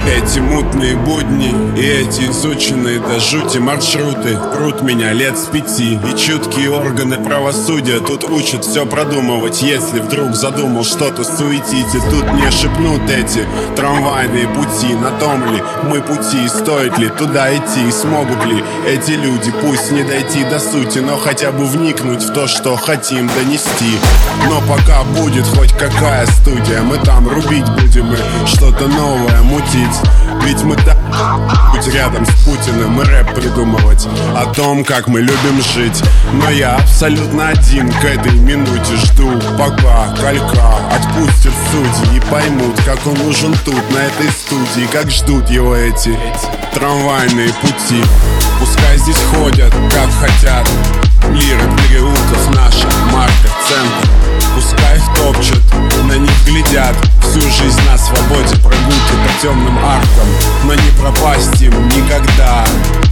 Эти мутные будни и эти изученные до жути маршруты прут меня лет с 5. И чуткие органы правосудия тут учат все продумывать. Если вдруг задумал что-то суетить, и тут мне шепнут эти трамвайные пути. На том ли мы пути, и стоит ли туда идти, и смогут ли эти люди, пусть не дойти до сути, но хотя бы вникнуть в то, что хотим донести. Но пока будет хоть какая студия, мы там рубить будем и что-то новое мутить. Ведь мы так быть рядом с Путиным и рэп придумывать о том, как мы любим жить. Но я абсолютно один к этой минуте жду, пока Калька отпустят судьи и поймут, как он нужен тут, на этой студии, как ждут его эти трамвайные пути. Пускай здесь ходят, как хотят, лиры переулков наша марка, центр. Пускай их топчут, на них глядят, всю жизнь на свободе прогулки по темным аркам, но не пропасть им никогда.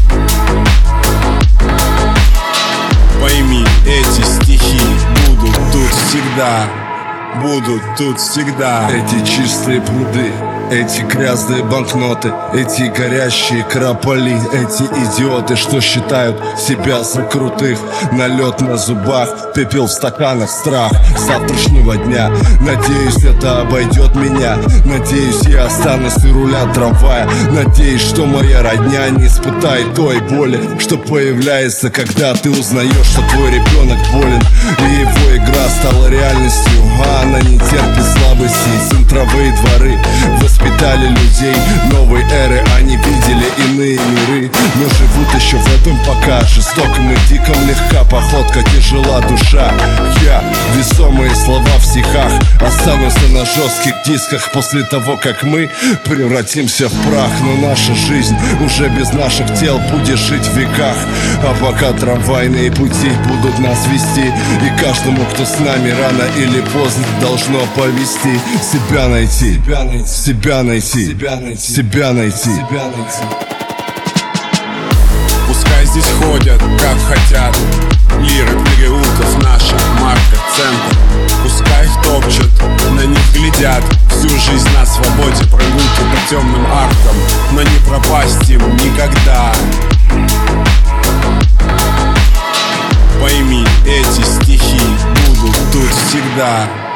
Пойми, эти стихи будут тут всегда, будут тут всегда. Эти чистые пруды, эти грязные банкноты, эти горящие крополи, эти идиоты, что считают себя за крутых. Налет на зубах, пепел в стаканах, страх завтрашнего дня. Надеюсь, это обойдет меня. Надеюсь, я останусь у руля трамвая. Надеюсь, что моя родня не испытает той боли, что появляется, когда ты узнаешь, что твой ребенок болен, и его игра стала реальностью, а она не терпит слабости. Центровые дворы воспитали людей новой эры, они видели иные миры, но живут еще в этом пока жестоком и диком. Легка походка, тяжела душа. Я, весомые слова в стихах, останутся на жестких дисках после того, как мы превратимся в прах. Но наша жизнь уже без наших тел будет жить в веках. А пока трамвайные пути будут нас вести, и каждому, кто с нами, рано или поздно должно повести. Себя найти, себя найти, себя найти. Пускай здесь ходят, как хотят, лиры переулков наша марка, центр. Пускай их топчут, на них глядят, всю жизнь на свободе прогулки по темным аркам, но не пропасть им никогда. Пойми, эти стихи будут тут всегда.